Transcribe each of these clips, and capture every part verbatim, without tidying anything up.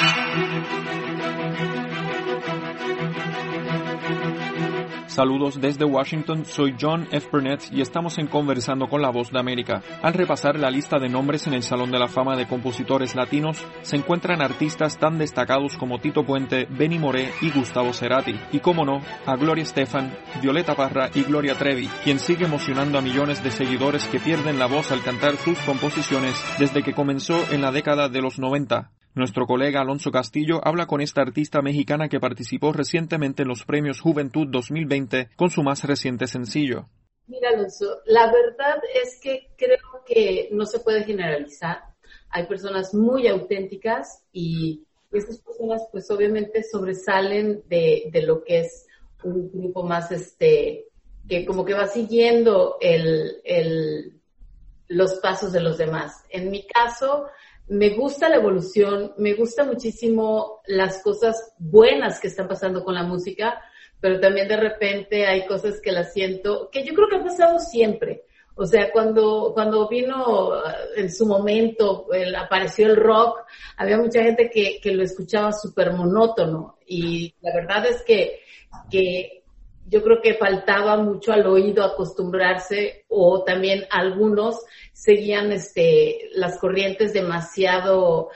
Saludos desde Washington, soy John F. Burnett y estamos en Conversando con la Voz de América. Al repasar la lista de nombres en el Salón de la Fama de Compositores Latinos, se encuentran artistas tan destacados como Tito Puente, Benny Moré y Gustavo Cerati. Y cómo no, a Gloria Estefan, Violeta Parra y Gloria Trevi, quien sigue emocionando a millones de seguidores que pierden la voz al cantar sus composiciones desde que comenzó en la década de los noventa. Nuestro colega Alonso Castillo habla con esta artista mexicana que participó recientemente en los Premios Juventud dos mil veinte con su más reciente sencillo. Mira, Alonso, la verdad es que creo que no se puede generalizar. Hay personas muy auténticas y estas personas pues obviamente sobresalen de, de lo que es un grupo más, este, que como que va siguiendo el, el, los pasos de los demás. En mi caso, me gusta la evolución, me gusta muchísimo las cosas buenas que están pasando con la música, pero también de repente hay cosas que las siento, que yo creo que han pasado siempre. O sea, cuando, cuando vino en su momento, el, apareció el rock, había mucha gente que, que lo escuchaba súper monótono y la verdad es que, que yo creo que faltaba mucho al oído acostumbrarse, o también algunos seguían este, las corrientes demasiado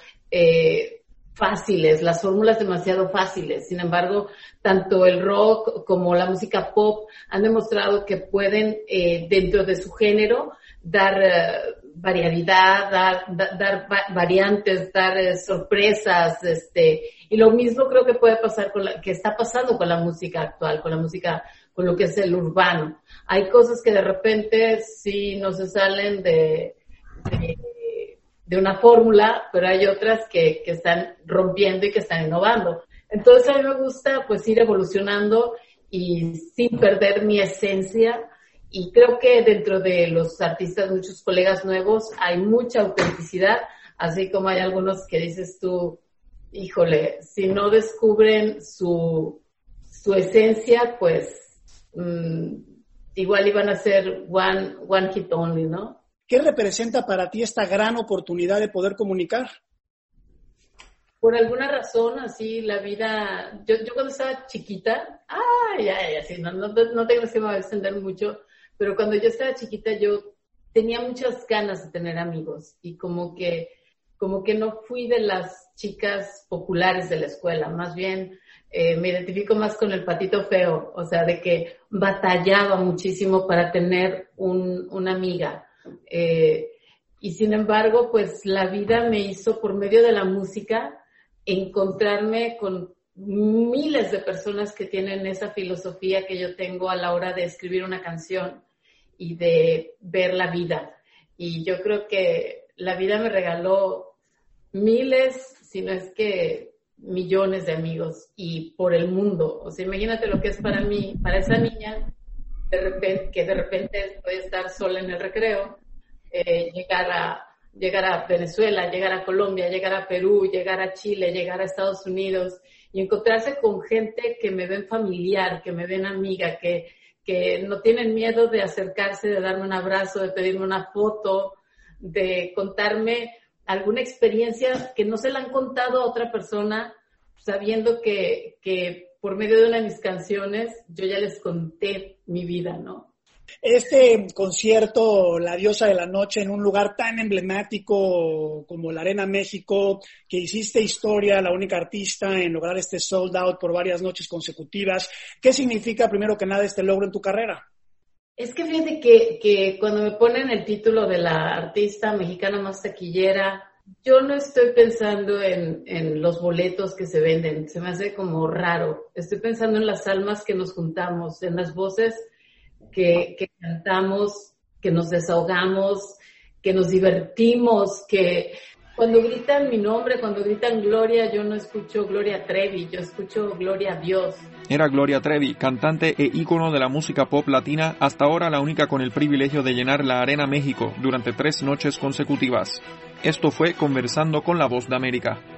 eh, fáciles, las fórmulas demasiado fáciles. Sin embargo, tanto el rock como la música pop han demostrado que pueden, eh, dentro de su género, dar uh, variedad, dar, da, dar va- variantes, dar uh, sorpresas, este, y lo mismo creo que puede pasar con la, que está pasando con la música actual, con la música, con lo que es el urbano. Hay cosas que de repente sí no se salen de, de, de una fórmula, pero hay otras que, que están rompiendo y que están innovando. Entonces a mí me gusta pues ir evolucionando y sin perder mi esencia. Y creo que dentro de los artistas, muchos colegas nuevos, hay mucha autenticidad, así como hay algunos que dices tú, híjole, si no descubren su, su esencia, pues mmm, igual iban a ser one, one hit only, ¿no? ¿Qué representa para ti esta gran oportunidad de poder comunicar? Por alguna razón, así, la vida, yo, yo cuando estaba chiquita, ay, ay, así, no, no, no tengo que me va a extender mucho, pero cuando yo estaba chiquita yo tenía muchas ganas de tener amigos y como que, como que no fui de las chicas populares de la escuela, más bien eh, me identifico más con el patito feo, o sea, de que batallaba muchísimo para tener un, una amiga. Eh, y sin embargo, pues la vida me hizo por medio de la música encontrarme con miles de personas que tienen esa filosofía que yo tengo a la hora de escribir una canción y de ver la vida. Y yo creo que la vida me regaló miles, si no es que millones de amigos y por el mundo. O sea, imagínate lo que es para mí, para esa niña, de repente, que de repente puede estar sola en el recreo, eh, llegar a llegar a Venezuela, llegar a Colombia, llegar a Perú, llegar a Chile, llegar a Estados Unidos y encontrarse con gente que me ven familiar, que me ven amiga, que, que no tienen miedo de acercarse, de darme un abrazo, de pedirme una foto, de contarme alguna experiencia que no se la han contado a otra persona, sabiendo que, que por medio de una de mis canciones yo ya les conté mi vida, ¿no? Este concierto, La Diosa de la Noche, en un lugar tan emblemático como la Arena México, que hiciste historia, la única artista en lograr este sold out por varias noches consecutivas, ¿qué significa primero que nada este logro en tu carrera? Es que fíjate que, que cuando me ponen el título de la artista mexicana más taquillera, yo no estoy pensando en, en los boletos que se venden, se me hace como raro. Estoy pensando en las almas que nos juntamos, en las voces Que, que cantamos, que nos desahogamos, que nos divertimos, que cuando gritan mi nombre, cuando gritan Gloria, yo no escucho Gloria Trevi, yo escucho Gloria a Dios. Era Gloria Trevi, cantante e ícono de la música pop latina, hasta ahora la única con el privilegio de llenar la Arena México durante tres noches consecutivas. Esto fue Conversando con la Voz de América.